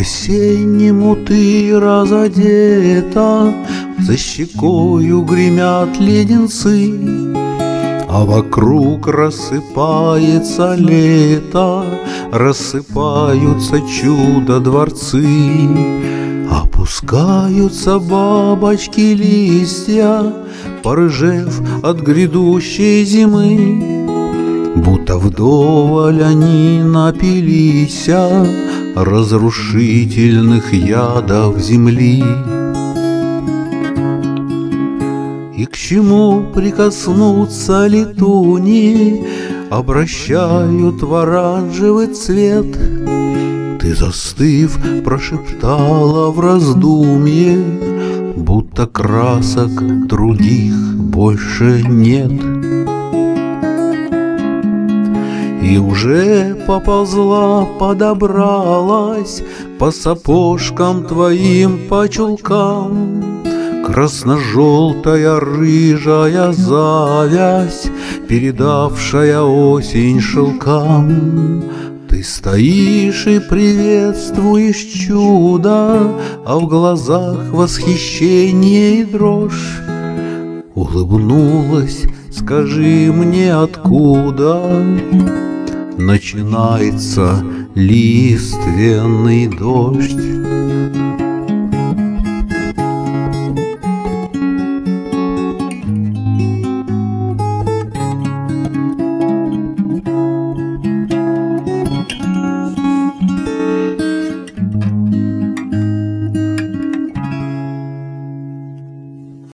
По-осеннему ты разодета, за щекою гремят леденцы, а вокруг рассыпается лето, рассыпаются чудо-дворцы. Опускаются бабочки листья, порыжев от грядущей зимы, будто вдоволь они напилися разрушительных ядов земли. И к чему прикоснуться летуни обращают в оранжевый цвет? Ты, застыв, прошептала в раздумье, будто красок других больше нет. И уже поползла, подобралась по сапожкам твоим, по чулкам, красно-желтая рыжая завязь, передавшая осень шелкам. Ты стоишь и приветствуешь чудо, а в глазах восхищение и дрожь. Улыбнулась, скажи мне, откуда начинается лиственный дождь.